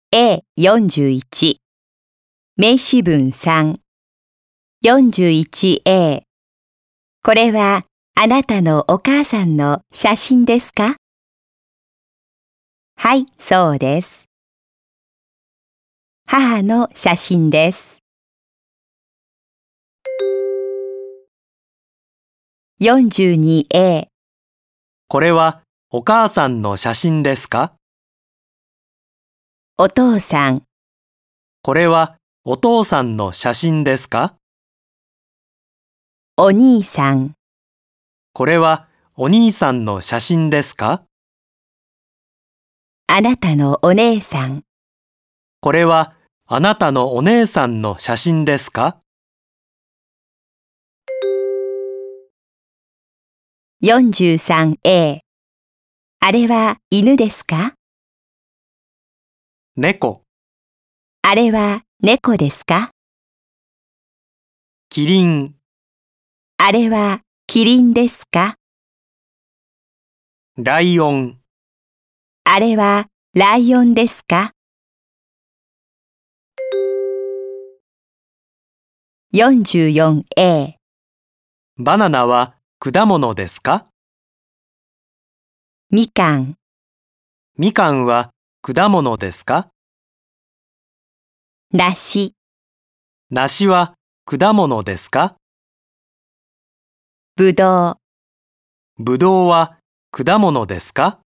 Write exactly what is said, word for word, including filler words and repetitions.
エーよんじゅういち 名詞文さん よんじゅういちエー これはあなたのお母さんの写真ですか？はい、そうです。母の写真です。よんじゅうにエーこれはお母さんの写真ですか？ お父さん、 これはお父さんの写真ですか？ お兄さん、 これはお兄さんの写真ですか？ あなたのお姉さん、 これはあなたのお姉さんの写真ですか？ よんじゅうさんエー あれは犬ですか？ 猫、 あれは猫ですか？ キリン、 あれはキリンですか？ ライオン、 あれはライオンですか？よんじゅうよんエーバナナは果物ですか？ みかん、 みかんは果物ですか？ 梨、 梨は果物ですか？ ぶどう、 ぶどうは果物ですか？